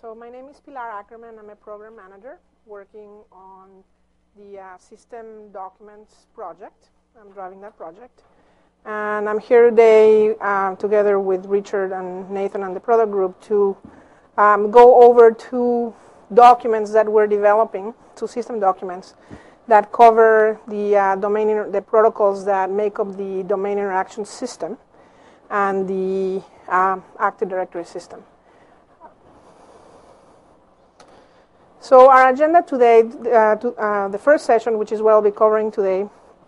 So my name is Pilar Ackerman. I'm a program manager working on the System Documents project. I'm driving that project. And I'm here today together with Richard and Nathan and the product group to go over two documents that we're developing, two system documents that cover the the protocols that make up the domain interaction system and the Active Directory system. So our agenda today, the first session, which is what I'll be covering today,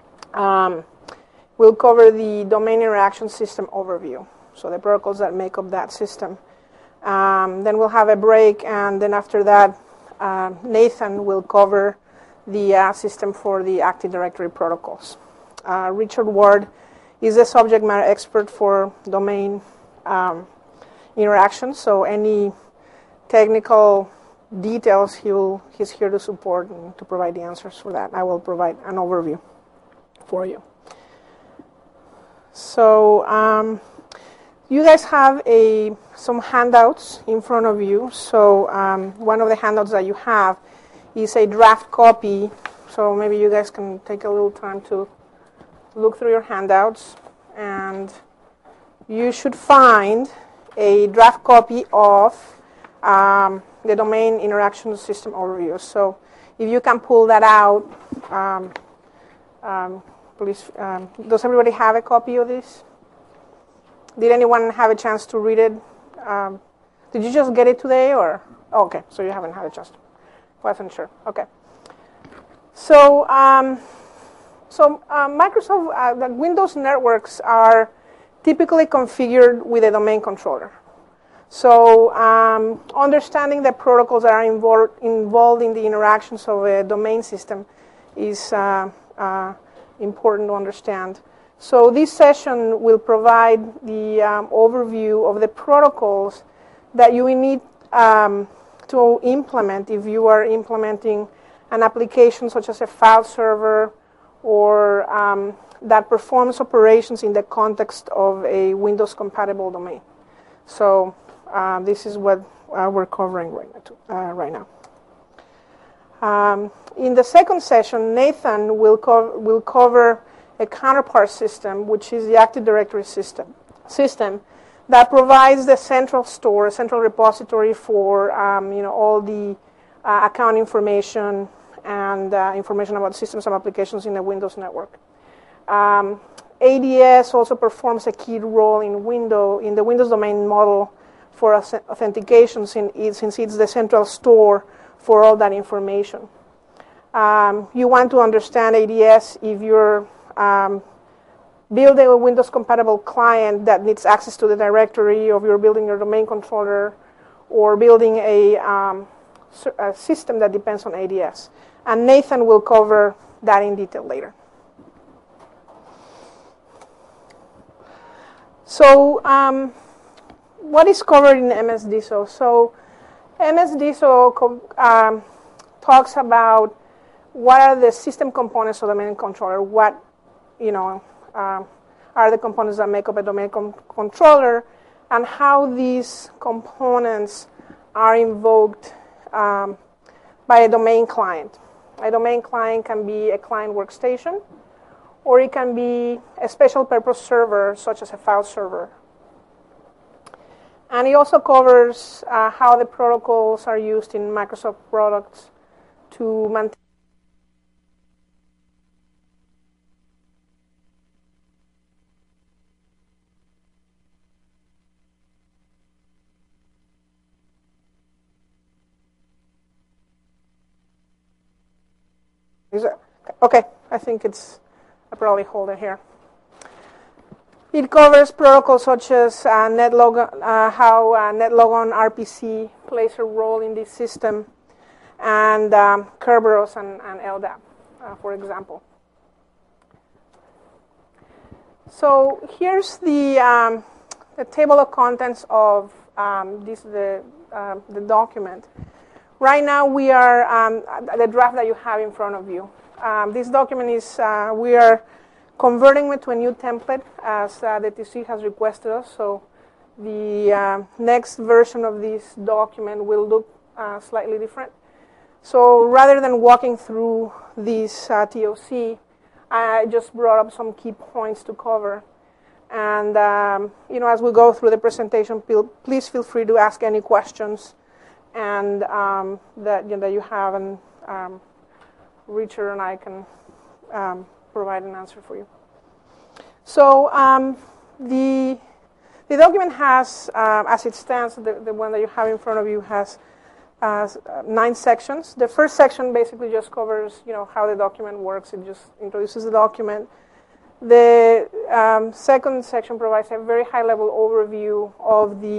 will cover the domain interaction system overview, so the protocols that make up that system. Then we'll have a break, and then after that, Nathan will cover the system for the Active Directory protocols. Richard Ward is a subject matter expert for domain interaction, so any technical details he's here to support and to provide the answers for that. I will provide an overview for you. So you guys have some handouts in front of you. So one of the handouts that you have is a draft copy. So maybe you guys can take a little time to look through your handouts, and you should find a draft copy of the domain interaction system overview. So if you can pull that out, please. Does everybody have a copy of this? Did anyone have a chance to read it? Did you just get it today, or? Oh, okay, so you haven't had a chance. Wasn't sure. Okay. So, Microsoft, the Windows networks are typically configured with a domain controller. So understanding the protocols that are involved in the interactions of a domain system is important to understand. So this session will provide the overview of the protocols that you will need to implement if you are implementing an application such as a file server or that performs operations in the context of a Windows-compatible domain. So this is what we're covering right now. In the second session, Nathan will cover a counterpart system, which is the Active Directory system that provides the central store, central repository for all the account information and information about systems and applications in the Windows network. ADS also performs a key role in the Windows domain model for authentication, since it's the central store for all that information. You want to understand ADS if you're building a Windows-compatible client that needs access to the directory, or if you're building your domain controller, or building a system that depends on ADS. And Nathan will cover that in detail later. So what is covered in MS-DISO? So MS-DISO talks about what are the system components of the domain controller, what are the components that make up a domain controller, and how these components are invoked by a domain client. A domain client can be a client workstation, or it can be a special purpose server, such as a file server. And it also covers how the protocols are used in Microsoft products to maintain. Okay, I think I probably hold it here. It covers protocols such as how NetLogon RPC plays a role in this system, and Kerberos and LDAP, for example. So here's the table of contents of the document. Right now we are the draft that you have in front of you. This document is we are converting it to a new template as the TC has requested us. So the next version of this document will look slightly different. So rather than walking through this TOC, I just brought up some key points to cover. And as we go through the presentation, please feel free to ask any questions and that you have, and Richard and I can provide an answer for you. So the document has, as it stands, the one that you have in front of you has 9 sections. The first section basically just covers, how the document works. It just introduces the document. The second section provides a very high-level overview of the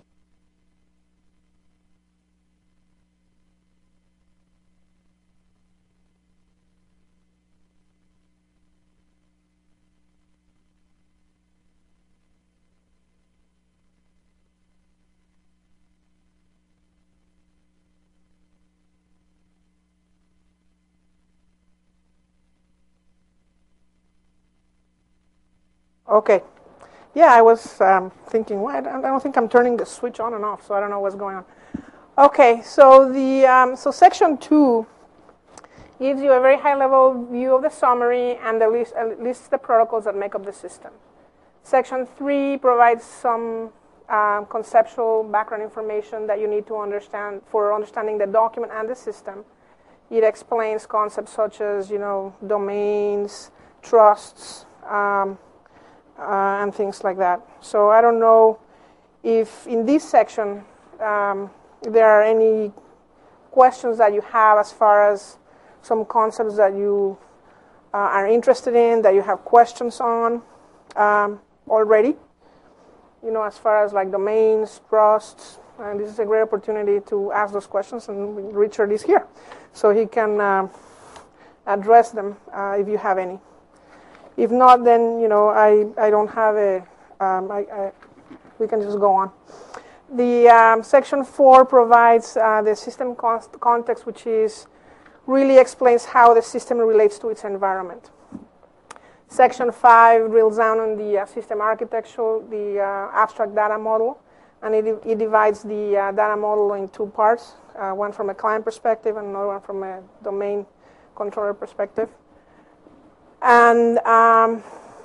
Okay. Yeah, I was thinking, I don't think I'm turning the switch on and off, so I don't know what's going on. Okay, so so section 2 gives you a very high-level view of the summary and lists the protocols that make up the system. Section 3 provides some conceptual background information that you need to understand for understanding the document and the system. It explains concepts such as, domains, trusts, and things like that. So I don't know if in this section there are any questions that you have as far as some concepts that you are interested in, that you have questions on already, as far as like domains, trusts. And this is a great opportunity to ask those questions, and Richard is here, so he can address them if you have any. If not, then, I don't have we can just go on. The section 4 provides the system context, which really explains how the system relates to its environment. Section 5 drills down on the system architecture, the abstract data model, and it divides the data model in 2 parts, one from a client perspective and another one from a domain controller perspective. And, and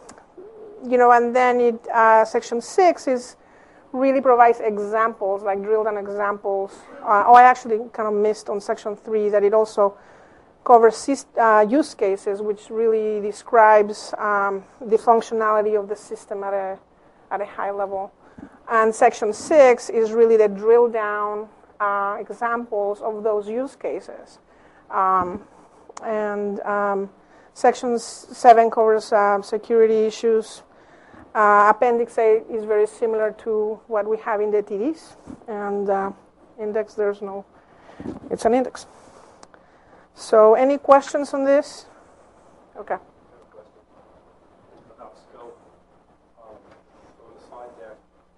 then section 6 really provides examples, like drilled-down examples. I actually kind of missed on section 3 that it also covers use cases, which really describes the functionality of the system at a high level. And section 6 is really the drill-down examples of those use cases. Section 7 covers security issues. Appendix A is very similar to what we have in the TDs. And index, it's an index. So any questions on this? Okay. About scope. So in the slide deck,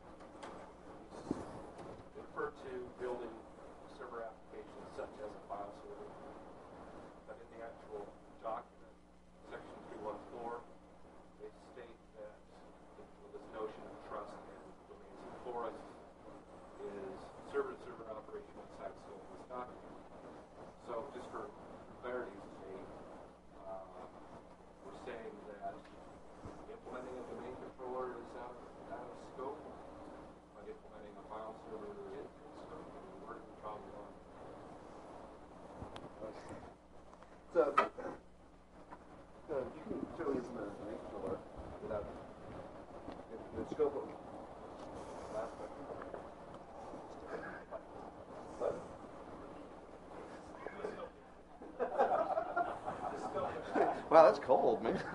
you refer to building server applications such as a file server. But in the actual document, section 314, they state that this notion of trust and domains and forest is server-to-server operation inside the scope of this document. So just for clarity's sake, we're saying that implementing a domain controller is out of scope, but implementing a file server is in scope. Where did the problem go? So you can certainly implement a domain controller without the scope of last question. What? Wow, that's cold, man.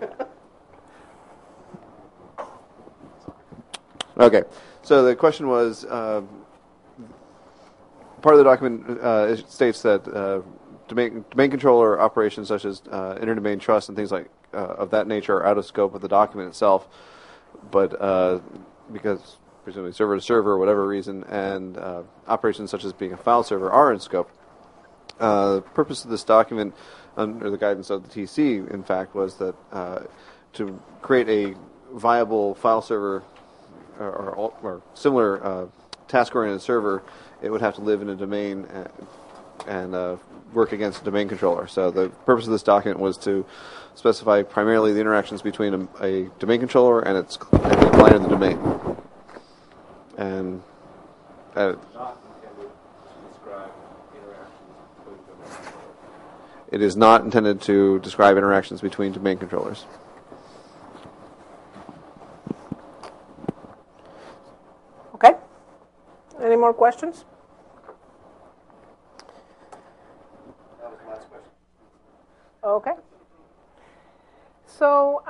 Okay, so the question was, part of the document it states that domain controller operations such as interdomain trust and things like of that nature are out of scope of the document itself, but because presumably server to server, whatever reason, and operations such as being a file server are in scope. The purpose of this document, under the guidance of the TC, in fact, was that to create a viable file server or similar task-oriented server, it would have to live in a domain and work against a domain controller. So the purpose of this document was to specify primarily the interactions between a domain controller and the client of the domain. And it is not intended to describe interactions between domain controllers. Okay. Any more questions? That was the last question. Okay. So,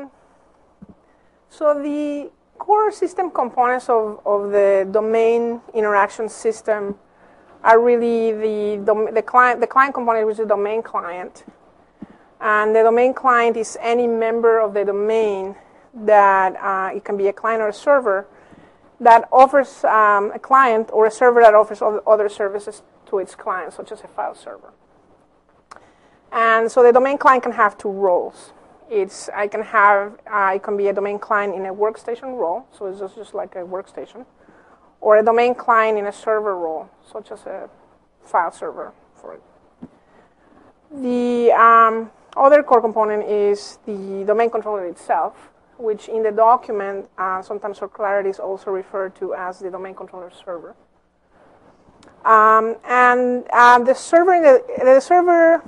so the core system components of the domain interaction system are really the client component, which is the domain client. And the domain client is any member of the domain that it can be a client or a server that offers a client or a server that offers other services to its client, such as a file server. And so the domain client can have two roles. It can be a domain client in a workstation role, so it's just like a workstation, or a domain client in a server role, such as a file server for it. The other core component is the domain controller itself, which in the document, sometimes for clarity, is also referred to as the domain controller server. The server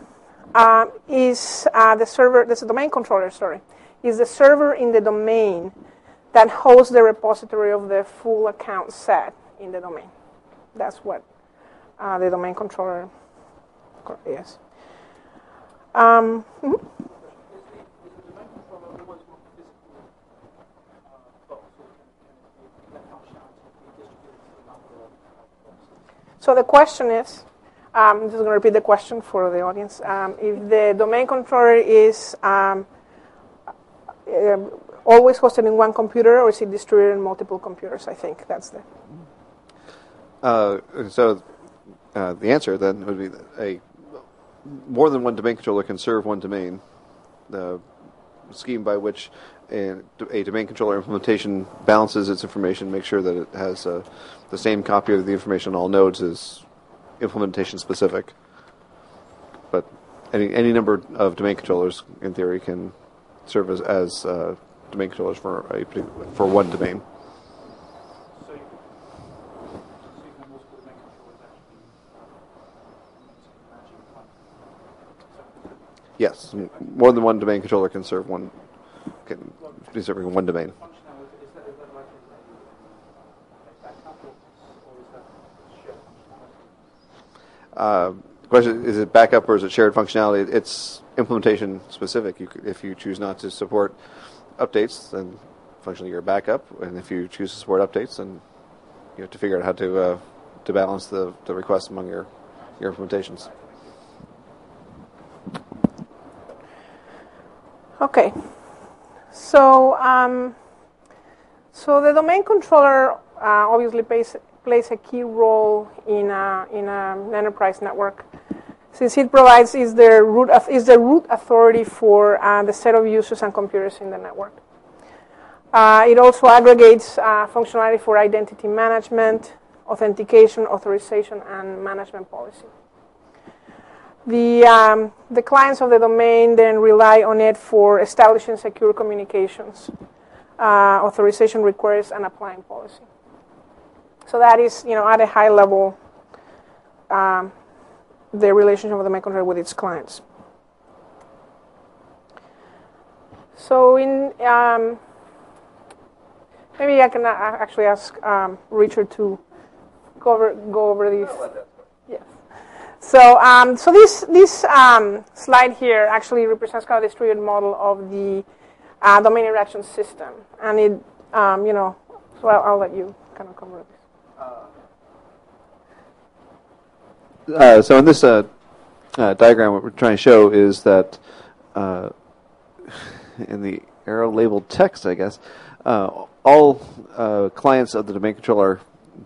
this domain controller, is the server in the domain that hosts the repository of the full account set in the domain. That's what the domain controller is. Mm-hmm. So the question is, I'm just going to repeat the question for the audience. If the domain controller is always hosted in one computer, or is it distributed in multiple computers? I think that's the... The answer then would be more than one domain controller can serve one domain. The scheme by which a domain controller implementation balances its information, makes sure that it has the same copy of the information on all nodes is implementation specific. But any number of domain controllers, in theory, can serve as domain controllers for one domain. So you can multiple domain controllers actually Yes, more than one domain controller can be serving one domain. Is that like a backup, or is that shared functionality? The question is it backup or is it shared functionality? It's implementation specific. If you choose not to support updates, then functionally you're a backup, and if you choose to support updates, then you have to figure out how to balance the requests among your implementations. Okay. So the domain controller obviously plays a key role in an enterprise network, since it provides is the root authority for the set of users and computers in the network. It also aggregates functionality for identity management, authentication, authorization, and management policy. The clients of the domain then rely on it for establishing secure communications, authorization requests, and applying policy. So that is, at a high level, the relationship of the domain controller with its clients. So maybe I can actually ask Richard to go over these. Yes. So this slide here actually represents kind of the distributed model of the domain interaction system, and it, so I'll let you kind of cover this. So in this diagram, what we're trying to show is that in the arrow labeled text, I guess, all clients of the domain controller,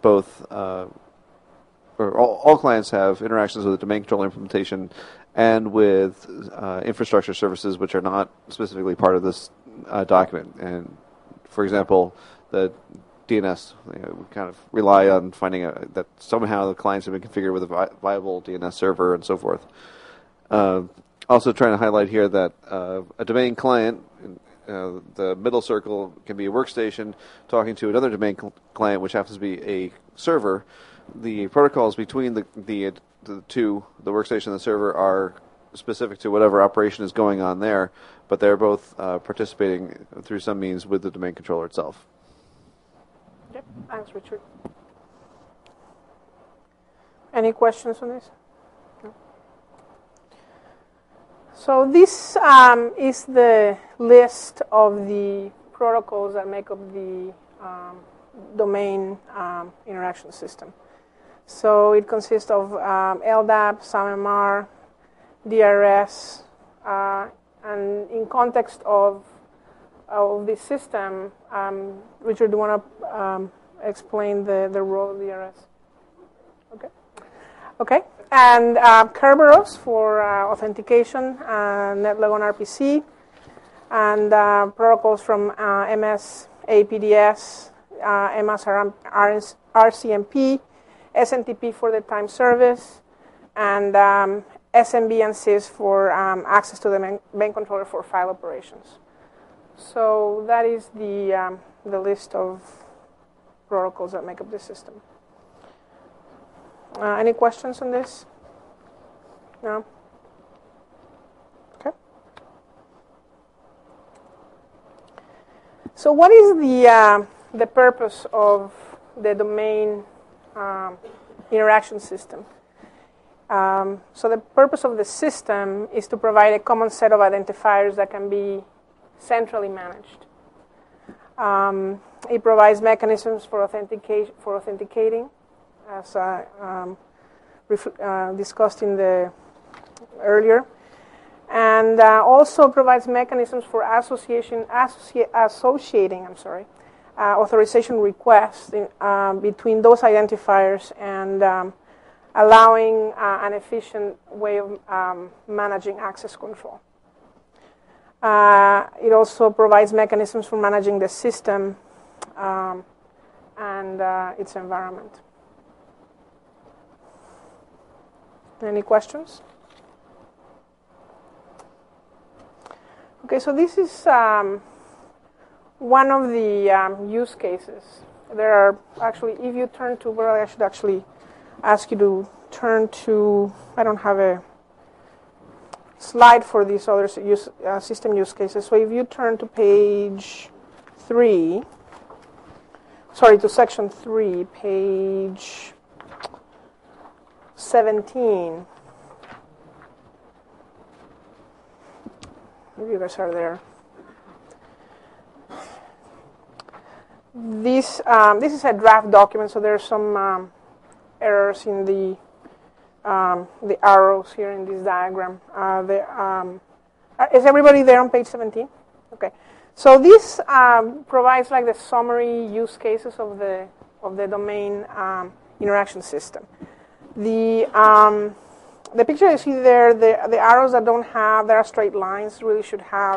all clients have interactions with the domain controller implementation and with infrastructure services which are not specifically part of this document. And for example, the DNS. We kind of rely on finding that somehow the clients have been configured with a viable DNS server and so forth. Also trying to highlight here that a domain client, the middle circle, can be a workstation talking to another domain client, which happens to be a server. The protocols between the two, the workstation and the server, are specific to whatever operation is going on there, but they're both participating through some means with the domain controller itself. Yep. Thanks, Richard. Any questions on this? No. So this is the list of the protocols that make up the domain interaction system. So it consists of LDAP, SAMMR, DRS, and in context of this system, Richard, do you want to explain the role of DRS? Okay. Okay. And Kerberos for authentication, NetLogon RPC, and protocols from MS APDS, MS RCMP, SNTP for the time service, and SMB and SYS for access to the main controller for file operations. So that is the list of protocols that make up this system. Any questions on this? No? Okay. So what is the purpose of the domain interaction system? So the purpose of the system is to provide a common set of identifiers that can be centrally managed. It provides mechanisms for authenticating, as discussed in the earlier, and also provides mechanisms for associating authorization requests between those identifiers and allowing an efficient way of managing access control. It also provides mechanisms for managing the system and its environment. Any questions? Okay, so this is one of the use cases. There are actually, if you turn to, well, I should actually ask you to turn to, I don't have a slide for these other system use cases. So if you turn to page 3, sorry, to section 3, page 17. If you guys are there. This is a draft document, so there are some errors in the arrows here in this diagram. Is everybody there on page 17? Okay. So this provides like the summary use cases of the domain interaction system. The picture you see there, the arrows that are straight lines really should have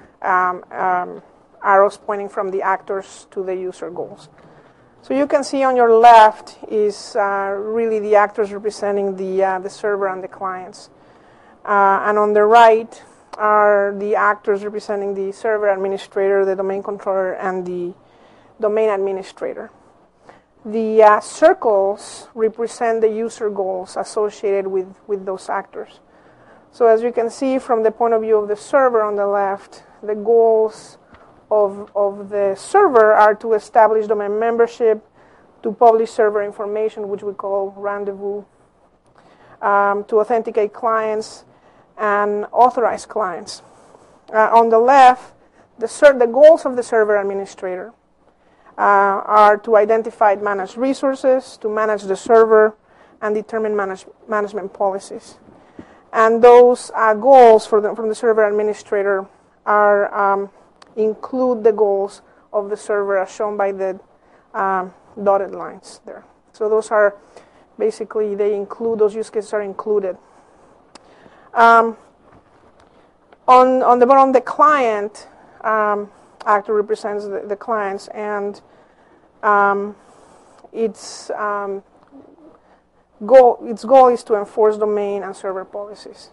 arrows pointing from the actors to the user goals. So you can see on your left is really the actors representing the server and the clients. And on the right are the actors representing the server administrator, the domain controller, and the domain administrator. The circles represent the user goals associated with those actors. So as you can see from the point of view of the server on the left, the goals of the server are to establish domain membership, to publish server information, which we call rendezvous, to authenticate clients, and authorize clients. On the left, the goals of the server administrator are to identify and manage resources, to manage the server, and determine management policies. And those goals from the server administrator include the goals of the server as shown by the dotted lines there. So those are basically, those use cases are included. On the bottom, the client actor represents the clients, and its goal is to enforce domain and server policies.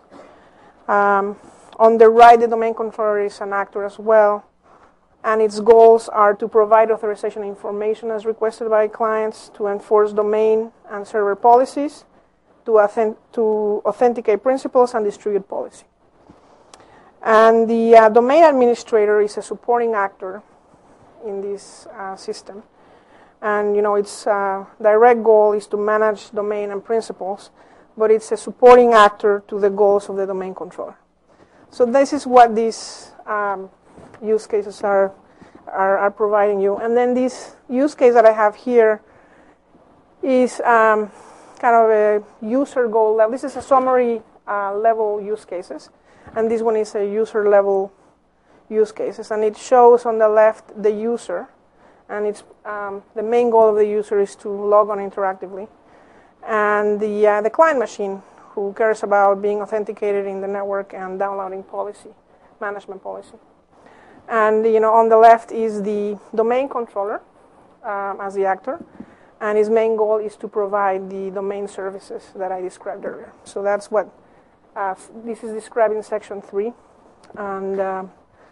On the right, the domain controller is an actor as well, and its goals are to provide authorization information as requested by clients, to enforce domain and server policies, to authenticate principals, and distribute policy. And the domain administrator is a supporting actor in this system. And its direct goal is to manage domain and principals, but it's a supporting actor to the goals of the domain controller. So this is what these use cases are providing you. And then this use case that I have here is kind of a user goal level. This is a summary level use cases, and this one is a user level use cases. And it shows on the left the user, and it's the main goal of the user is to log on interactively, and the client machine, who cares about being authenticated in the network and downloading policy, management policy. And on the left is the domain controller as the actor, and his main goal is to provide the domain services that I described earlier. So that's what this is described in section 3. And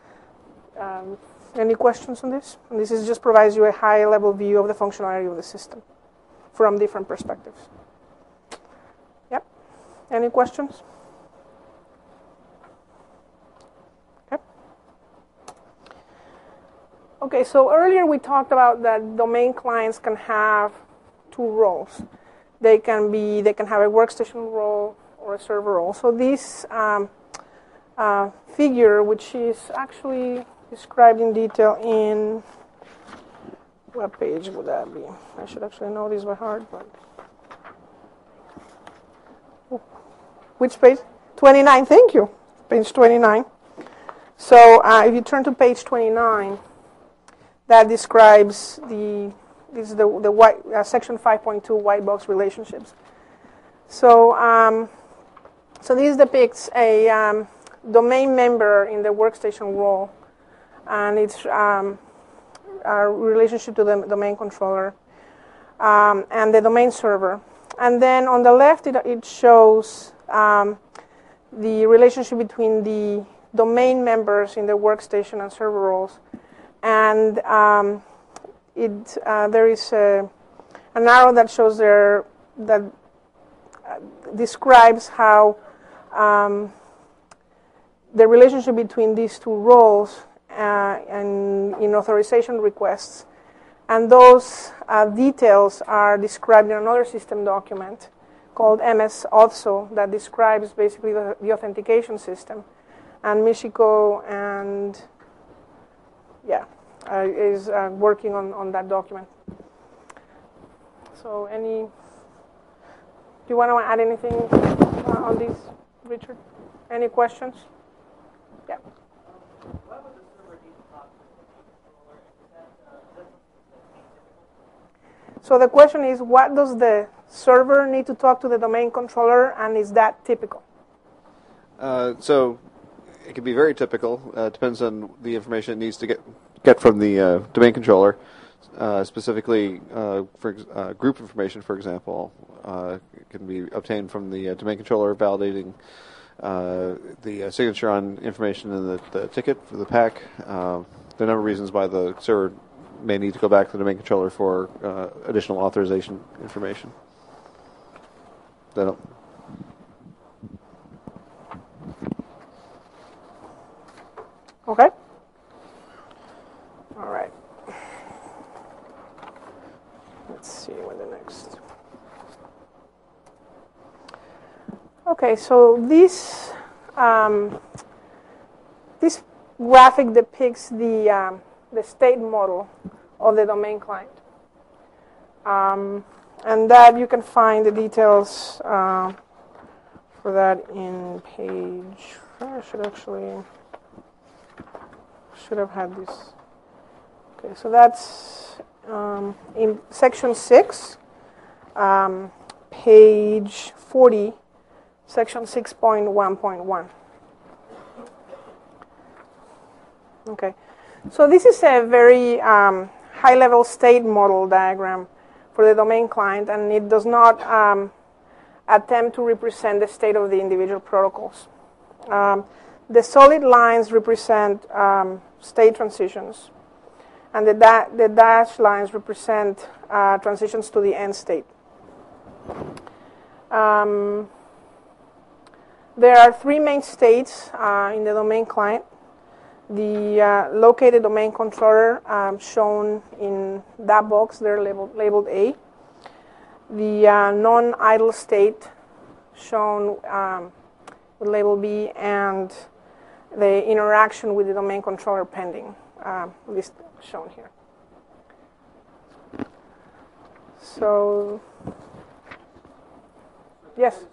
any questions on this? And this just provides you a high-level view of the functionality of the system from different perspectives. Yep. Any questions? Okay. Okay, so earlier we talked about that domain clients can have two roles. They can have a workstation role or a server role. So this figure, which is actually described in detail in, what page would that be? I should actually know this by heart, but which page? 29, thank you. Page 29. So if you turn to page 29, that describes this is the white, section 5.2 white box relationships. So so this depicts a domain member in the workstation role, and it's a relationship to the domain controller and the domain server. And then on the left, it shows the relationship between the domain members in the workstation and server roles. And there is an arrow that shows there that describes how the relationship between these two roles and in authorization requests. And those details are described in another system document called MS-AUTHSO that describes basically the authentication system. And Michiko and is working on that document. So do you want to add anything on this, Richard? Any questions? Yeah. Why would the server need to talk to the domain controller? So the question is, what does the server need to talk to the domain controller, and is that typical? So it can be very typical. Depends on the information it needs to get from the domain controller. Specifically, for group information, for example, it can be obtained from the domain controller validating the signature on information in the ticket for the pack. There are a number of reasons why the server may need to go back to the domain controller for additional authorization information. Okay. All right. Let's see what the next. Okay, so this graphic depicts the state model of the domain client, and that you can find the details for that in page. I should have had this. Okay, so that's in section 6, page 40, section 6.1.1. Okay, so this is a very high-level state model diagram for the domain client, and it does not attempt to represent the state of the individual protocols. The solid lines represent state transitions, and the dashed lines represent transitions to the end state. There are three main states in the domain client. The located domain controller shown in that box, they're labeled A. The non-idle state shown with label B, and the interaction with the domain controller pending, list shown here. So, yes?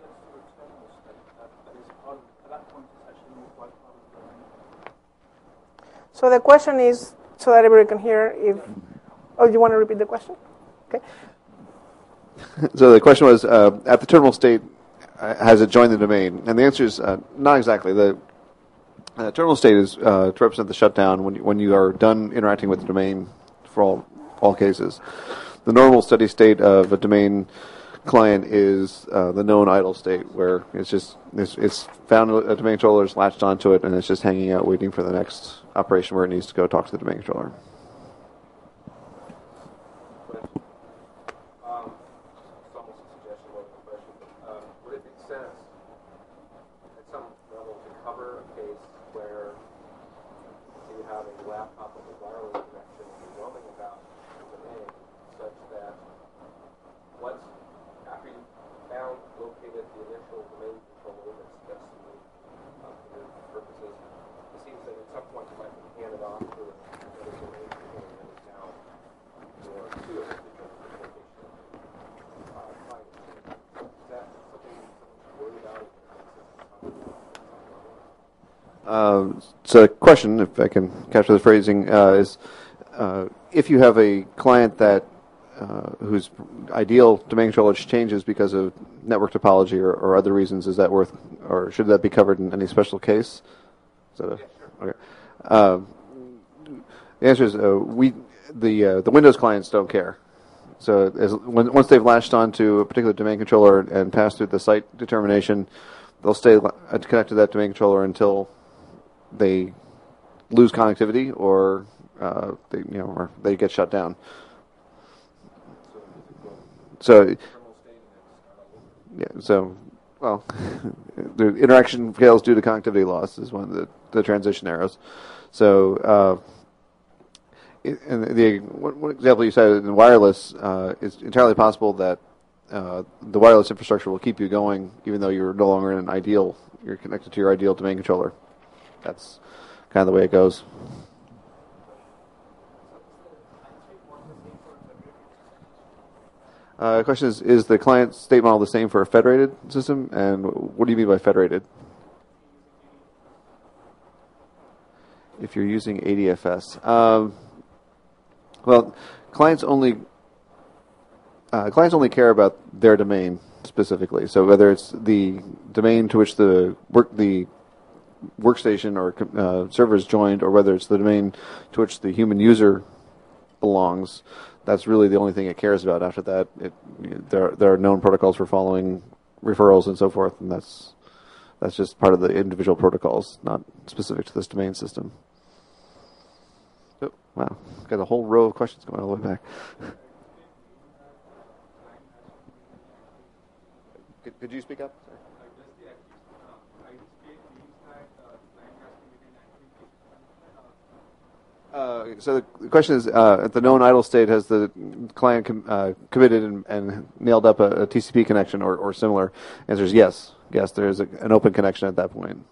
So the question is, so that everybody can hear, if, oh, you want to repeat the question? Okay. So the question was, at the terminal state, has it joined the domain? And the answer is not exactly. The terminal state is to represent the shutdown when you are done interacting with the domain for all cases. The normal steady state of a domain client is the known idle state, where it's found a domain controller, is latched onto it, and it's just hanging out waiting for the next operation where it needs to go talk to the domain controller. It's almost a suggestion more than a question, but would it make sense at some level to cover a case where you have a laptop with a wireless connection and you're roaming about the domain, such that after you found, located the initial domain controller that's for your purposes, it seems that at some point you might hand it off to another domain controller that is now your to a particular location. Is that something to worry about? So the question, if I can capture the phrasing, is if you have a client that whose ideal domain controller changes because of network topology or other reasons, is that worth, or should that be covered in any special case? Is that okay? The answer is the Windows clients don't care. So once they've latched onto a particular domain controller and passed through the site determination, they'll stay connected to that domain controller until they lose connectivity or they get shut down. So, yeah. So, well, the interaction fails due to connectivity loss is one of the transition arrows. So, and one example you said in wireless, it's entirely possible that the wireless infrastructure will keep you going even though you're no longer in an ideal. You're connected to your ideal domain controller. That's kind of the way it goes. The question is the client state model the same for a federated system? And what do you mean by federated? If you're using ADFS. Well, clients only care about their domain specifically. So whether it's the domain to which the workstation or server is joined, or whether it's the domain to which the human user belongs, that's really the only thing it cares about. After that, there are known protocols for following referrals and so forth, and that's just part of the individual protocols, not specific to this domain system. Oh, wow, got a whole row of questions going all the way back. Could you speak up? So the question is, at the known idle state, has the client committed and nailed up a TCP connection or similar? Answer is yes. Yes, there is an open connection at that point.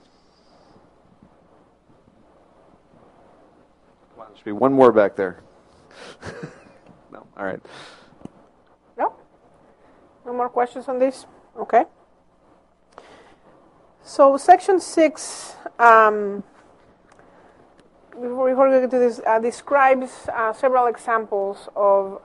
Come on, there should be one more back there. No, all right. No? No more questions on this? Okay. So section 6... before we get to this, describes several examples of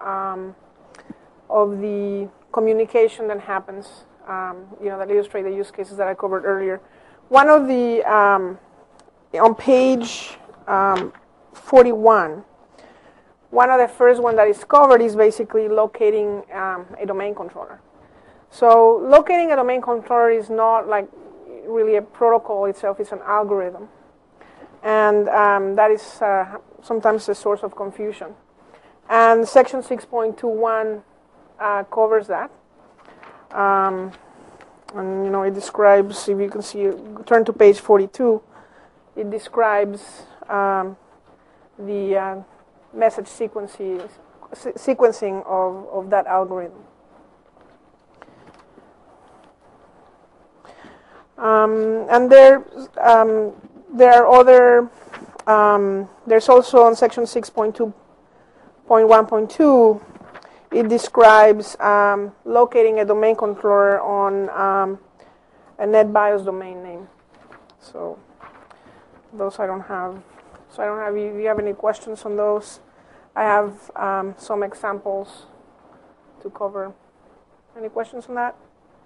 the communication that happens, that illustrate the use cases that I covered earlier. One of the, on page 41, one of the first one that is covered is basically locating a domain controller. So locating a domain controller is not like really a protocol itself, it's an algorithm. And that is sometimes a source of confusion. And section 6.21 covers that. And it describes, if you can see, turn to page 42, it describes the message sequencing of that algorithm. And there are other, there's also on section 6.2.1.2, it describes locating a domain controller on a NetBIOS domain name. So those I don't have. So I don't have, if you have any questions on those, I have some examples to cover. Any questions on that?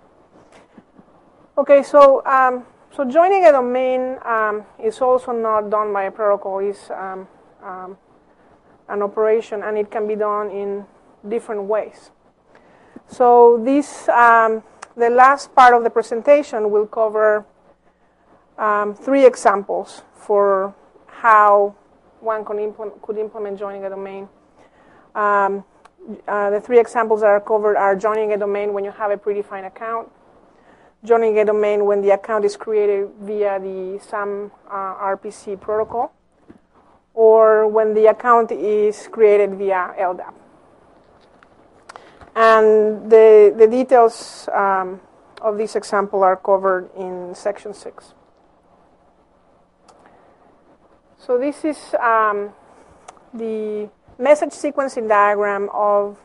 Okay, so joining a domain is also not done by a protocol. It's an operation, and it can be done in different ways. So this, the last part of the presentation will cover 3 examples for how one could implement joining a domain. The 3 examples that are covered are joining a domain when you have a predefined account, joining a domain when the account is created via the SAM RPC protocol, or when the account is created via LDAP. And the details of this example are covered in section 6. So this is the message sequencing diagram of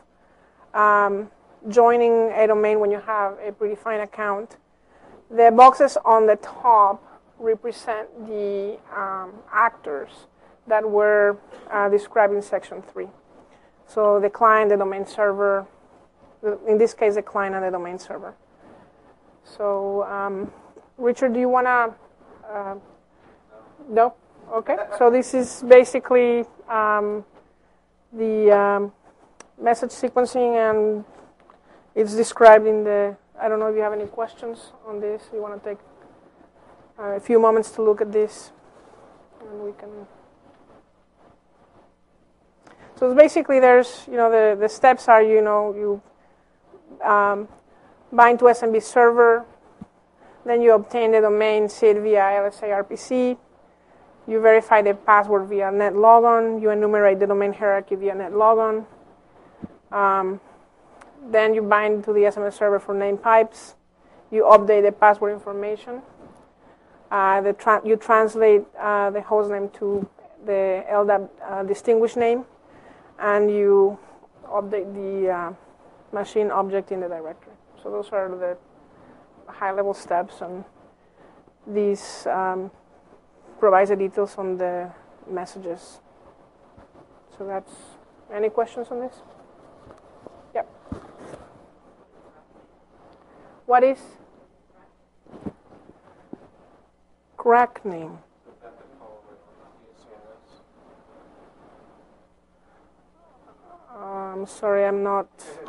joining a domain when you have a predefined account. The boxes on the top represent the actors that were described in section 3. So the client, the domain server, in this case the client and the domain server. So Richard, do you want to? No? Okay. So this is basically the message sequencing, and it's described in the, I don't know if you have any questions on this. You want to take a few moments to look at this, and we can. So it's basically there's, the steps are, you bind to SMB server, then you obtain the domain SID via LSA RPC, you verify the password via netlogon, you enumerate the domain hierarchy via netlogon, then you bind to the SMS server for name pipes, you update the password information, you translate the hostname to the LDAP distinguished name, and you update the machine object in the directory. So those are the high-level steps, and these provides the details on the messages. So that's, any questions on this? Yep. What is crack name? I'm sorry, I'm not.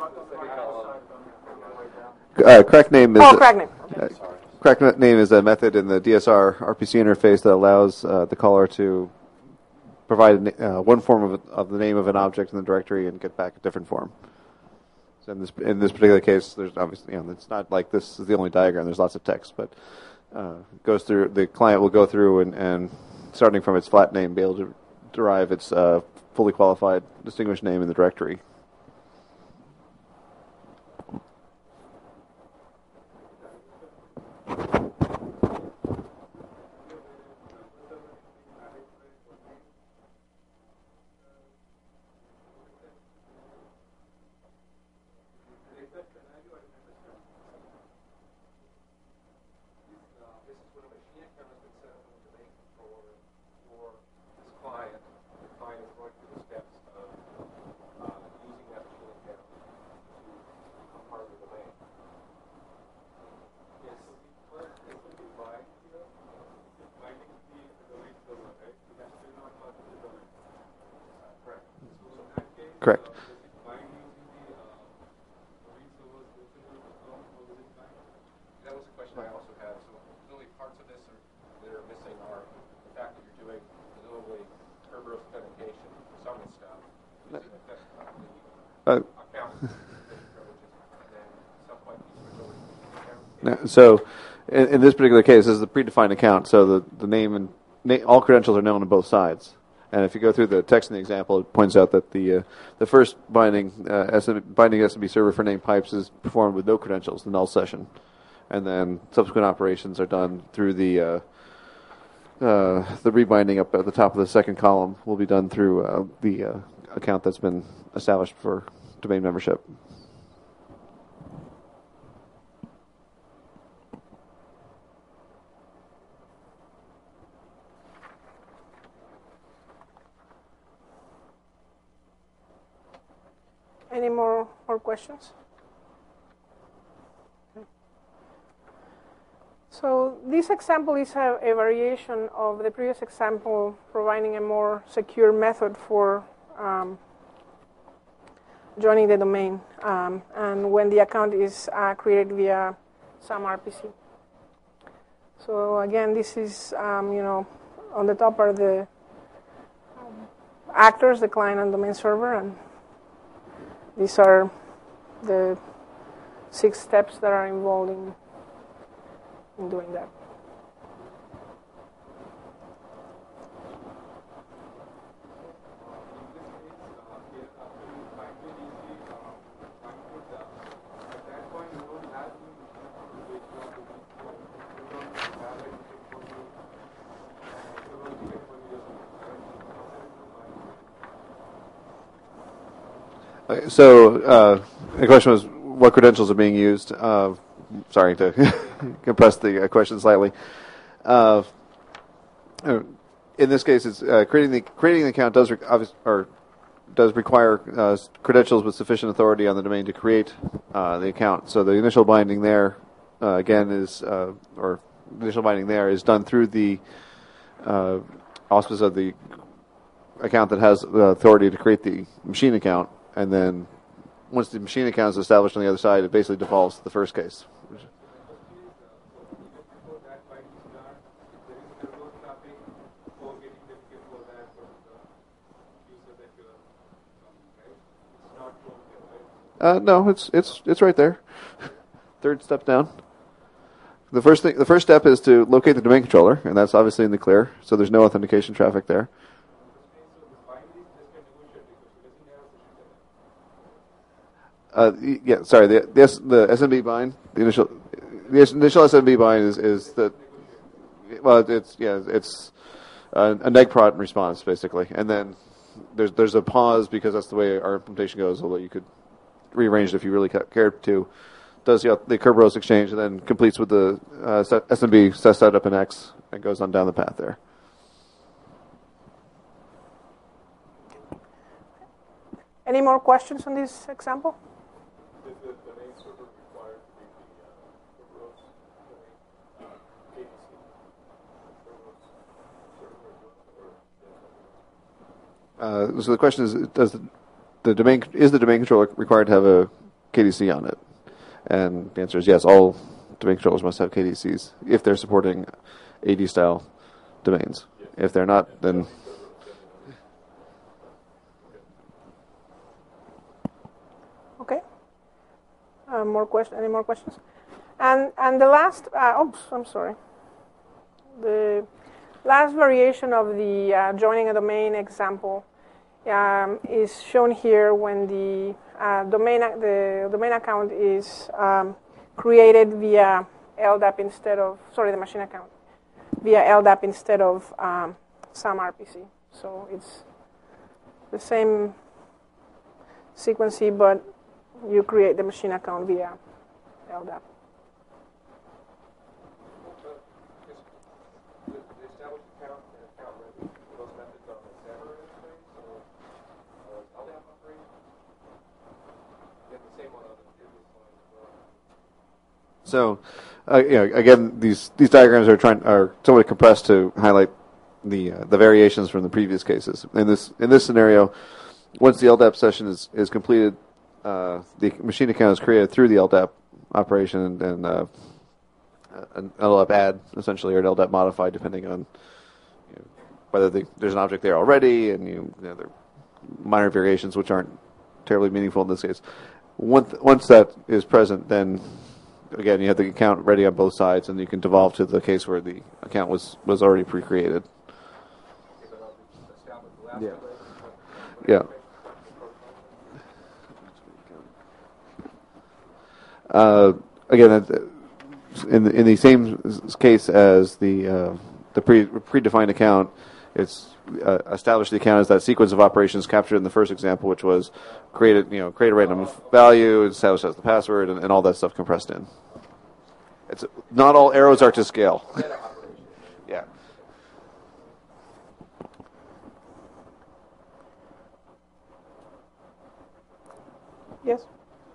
Crack name is. Crack name. Crack name is a method in the DSR RPC interface that allows the caller to provide one form of the name of an object in the directory and get back a different form. So in this particular case, there's obviously, it's not like this is the only diagram. There's lots of text, but goes through. The client will go through and starting from its flat name, be able to derive its fully qualified distinguished name in the directory. So, in this particular case, this is a predefined account, so the name and all credentials are known on both sides. And if you go through the text in the example, it points out that the first binding SMB server for named pipes is performed with no credentials, the null session, and then subsequent operations are done through the rebinding up at the top of the second column will be done through the account that's been established for domain membership. Any more questions? So this example is a variation of the previous example, providing a more secure method for joining the domain, and when the account is created via some RPC. So again, this is on the top are the actors, the client and domain server, and these are the 6 steps that are involved in doing that. So the question was, what credentials are being used? Sorry to compress the question slightly. In this case, it's creating the account does require credentials with sufficient authority on the domain to create the account. So the initial binding there is done through the auspice of the account that has the authority to create the machine account. And then once the machine account is established on the other side, it basically defaults to the first case. No, it's right there. Third step down. The first step is to locate the domain controller, and that's obviously in the clear, so there's no authentication traffic there. The SMB bind, the initial SMB bind is the, well, it's a negprot response basically, and then there's a pause because that's the way our implementation goes. Although you could rearrange it if you really cared to. Does the Kerberos exchange and then completes with the SMB setup in X and goes on down the path there. Any more questions on this example? Is the domain server required to be the Kerberos domain ADC? So the question is, is the domain controller required to have a KDC on it? And the answer is yes. All domain controllers must have KDCs if they're supporting AD style domains. If they're not, then okay. Any more questions? And the last, I'm sorry. The last variation of the joining a domain example is shown here when the domain account is created via LDAP the machine account via LDAP instead of SAM RPC. So it's the same sequence, but you create the machine account via LDAP. The established account and account ready, those methods are on the server interface, or LDAP operation? You have the same one on the previous line as well. So, again, these diagrams are somewhat compressed to highlight the variations from the previous cases. In this scenario, once the LDAP session is completed, the machine account is created through the LDAP operation and an LDAP add, essentially, or an LDAP modify, depending on whether there's an object there already, and there are minor variations which aren't terribly meaningful in this case. Once that is present, then again, you have the account ready on both sides, and you can devolve to the case where the account was already pre-created. Yeah. Yeah. Again, in the same case as the predefined account, it's establish the account as that sequence of operations captured in the first example, which was create a random value, establish as the password, and all that stuff compressed in. It's not all arrows are to scale. Yeah. Yes.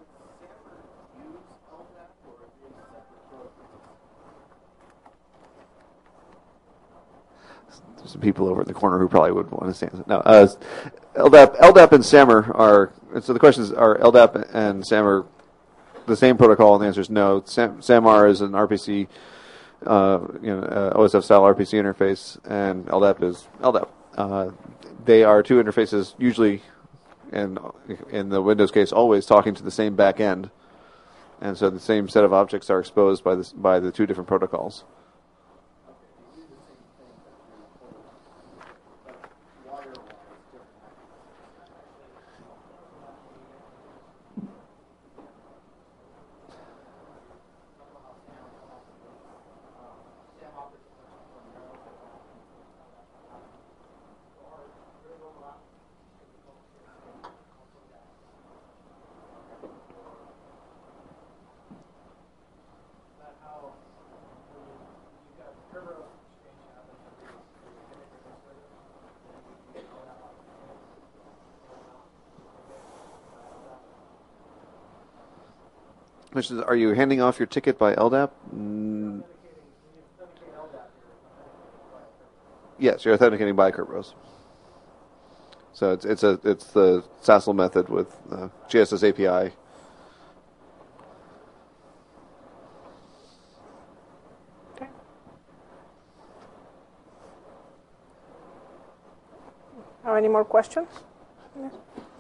There's some people over in the corner who probably would want to say no. LDAP and SAMR are. So the question is: are LDAP and SAMR the same protocol? And the answer is no. SAMR is an RPC, OSF style RPC interface, and LDAP is LDAP. They are two interfaces, usually, and in the Windows case, always talking to the same back end, and so the same set of objects are exposed by the two different protocols. Are you handing off your ticket by LDAP? Yes, you're authenticating by Kerberos. So it's the SASL method with GSS API. Okay. Have any more questions? Yes.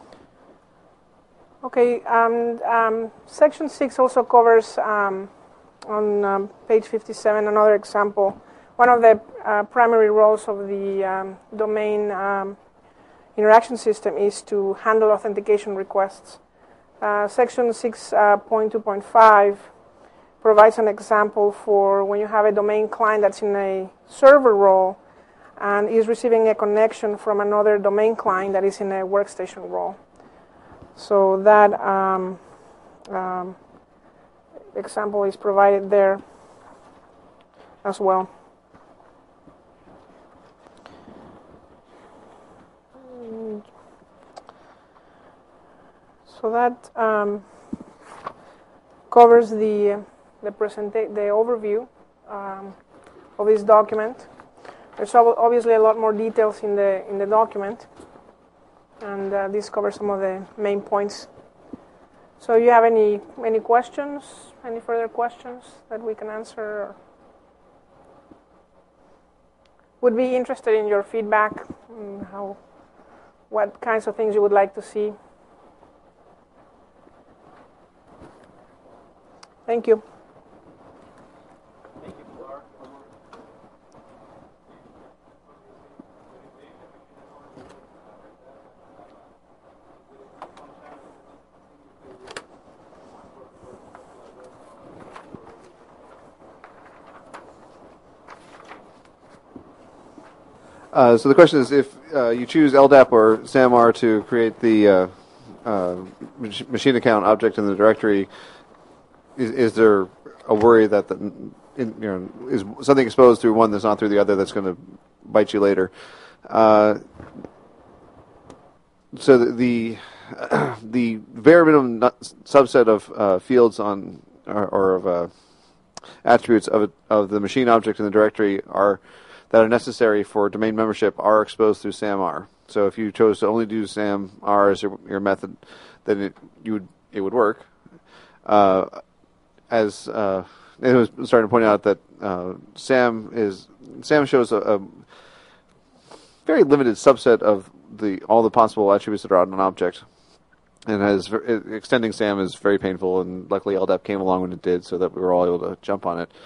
Okay, Section 6 also covers, on page 57, another example. One of the primary roles of the domain interaction system is to handle authentication requests. Section 6.2.5 provides an example for when you have a domain client that's in a server role and is receiving a connection from another domain client that is in a workstation role. So that example is provided there as well. So that covers the overview of this document. There's obviously a lot more details in the document. And this covers some of the main points. So you have any questions? Any further questions that we can answer? Would be interested in your feedback, what kinds of things you would like to see. Thank you. So the question is, if you choose LDAP or SAMR to create the machine account object in the directory, is there a worry that is something exposed through one that's not through the other that's going to bite you later? So the bare minimum subset of fields on or of attributes of the machine object in the directory that are necessary for domain membership are exposed through SAMR. So if you chose to only do SAMR as your method, then it would work. As it was starting to point out that SAM shows a very limited subset of all the possible attributes that are on an object. and extending SAM is very painful. And luckily, LDAP came along when it did, so that we were all able to jump on it.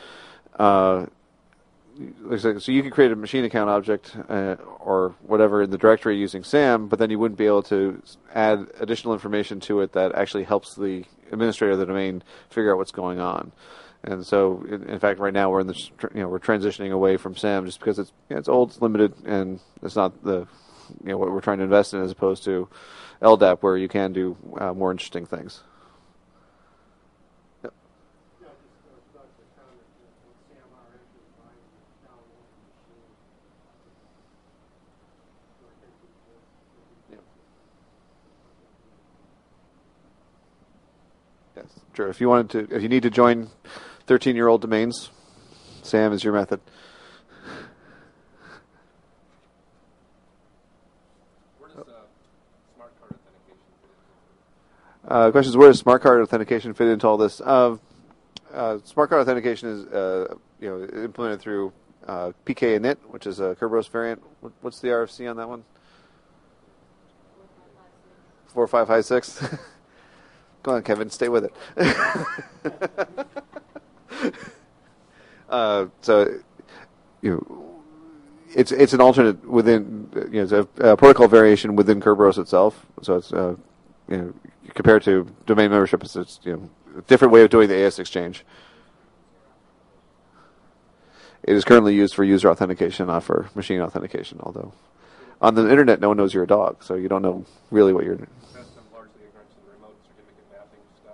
So you could create a machine account object or whatever in the directory using SAM, but then you wouldn't be able to add additional information to it that actually helps the administrator of the domain figure out what's going on. And so, in fact, right now we're in this, we're transitioning away from SAM just because it's old, it's limited, and it's not the what we're trying to invest in, as opposed to LDAP, where you can do more interesting things. Yes, sure. If you need to join 13-year-old domains, SAM is your method. Where does smart card authentication fit into? Question is, where does smart card authentication fit into all this? Smart card authentication is implemented through PK-init, which is a Kerberos variant. What's the RFC on that one? 4556. Go on, Kevin. Stay with it. It's an alternate within. It's a protocol variation within Kerberos itself. So it's compared to domain membership, it's a different way of doing the AS exchange. It is currently used for user authentication, not for machine authentication. Although on the internet, no one knows you're a dog, so you don't know really what you're doing. Largely ignorant to the remote certificate mapping stuff.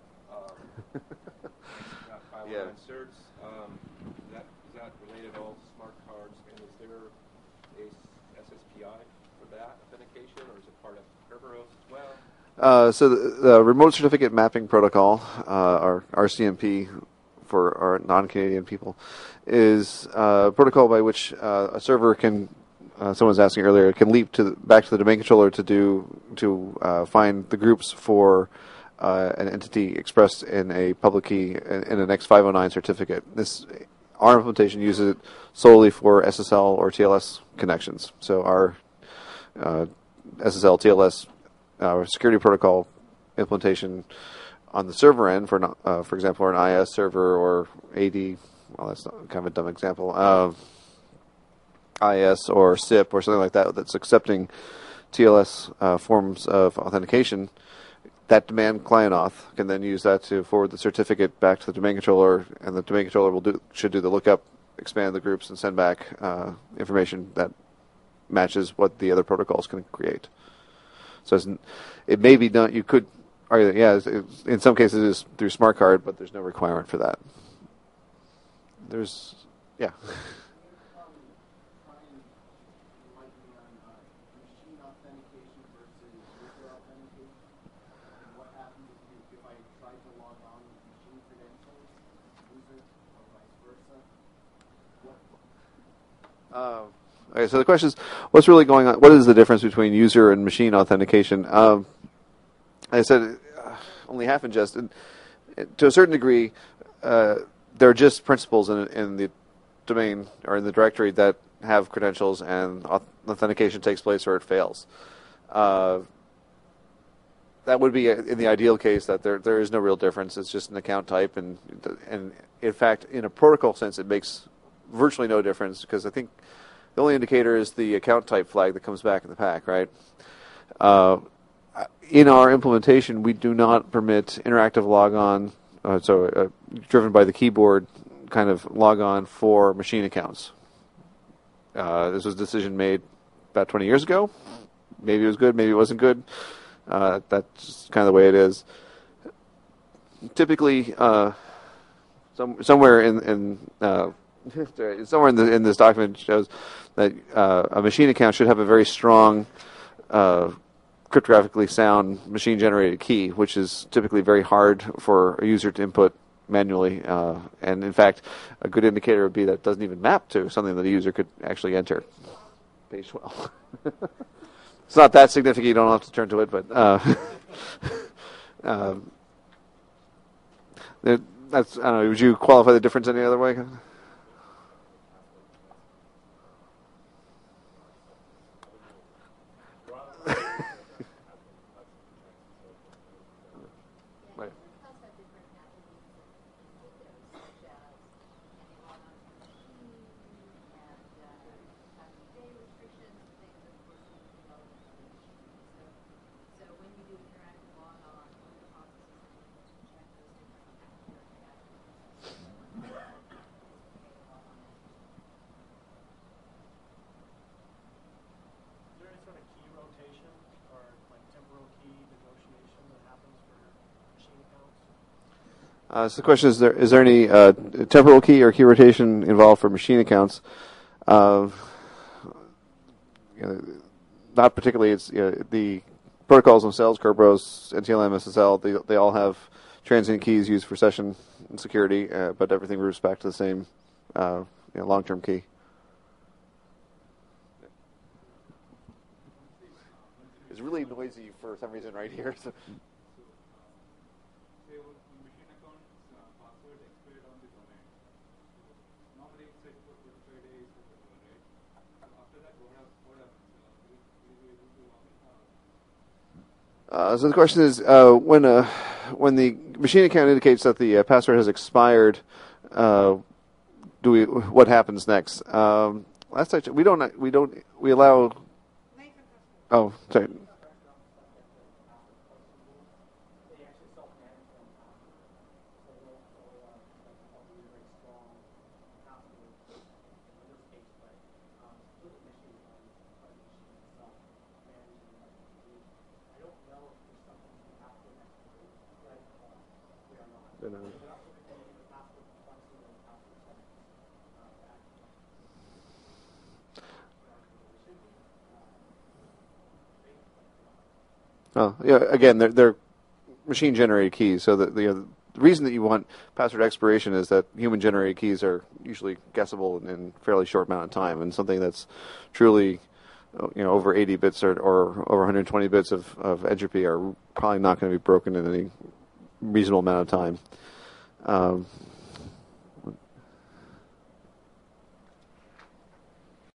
Yeah. Certs. Is that related at all to smart cards? And is there a SSPI for that authentication, or is it part of Kerberos as well? So the Remote Certificate Mapping Protocol, our RCMP for our non-Canadian people, is a protocol by which a server can. Someone was asking earlier, can leap back to the domain controller to find the groups for an entity expressed in a public key in an X509 certificate. Our implementation uses it solely for SSL or TLS connections. So our SSL TLS security protocol implementation on the server end for example, an IS server or AD. Well, that's not kind of a dumb example. IS or SIP or something like that that's accepting TLS forms of authentication, that demand client auth can then use that to forward the certificate back to the domain controller, and the domain controller should do the lookup, expand the groups, and send back information that matches what the other protocols can create. So it may be done. You could argue that in some cases it is through smart card, but there's no requirement for that. Yeah. Okay, so the question is, what's really going on? What is the difference between user and machine authentication? I said only half in jest. To a certain degree, there are just principles in the domain or in the directory that have credentials, and authentication takes place or it fails. That would be in the ideal case that there is no real difference. It's just an account type, and in fact, in a protocol sense, it makes virtually no difference, because I think the only indicator is the account type flag that comes back in the pack, right? In our implementation, we do not permit interactive logon, driven by the keyboard kind of logon for machine accounts. This was a decision made about 20 years ago. Maybe it was good, maybe it wasn't good. That's kind of the way it is. Typically, somewhere in this document shows that a machine account should have a very strong, cryptographically sound machine-generated key, which is typically very hard for a user to input manually. And in fact, a good indicator would be that it doesn't even map to something that a user could actually enter. Page 12. It's not that significant. You don't have to turn to it, but that's. I don't know. Would you qualify the difference any other way? So the question is there any temporal key or key rotation involved for machine accounts? Not particularly. It's the protocols themselves, Kerberos, NTLM, SSL. They all have transient keys used for session and security, but everything routes back to the same long-term key. It's really noisy for some reason right here. So. So the question is, when the machine account indicates that the password has expired, what happens next? Last time we allow. Oh, sorry. Oh, yeah. Again, they're machine-generated keys, so the reason that you want password expiration is that human-generated keys are usually guessable in a fairly short amount of time, and something that's truly, over 80 bits or over 120 bits of entropy are probably not going to be broken in any reasonable amount of time.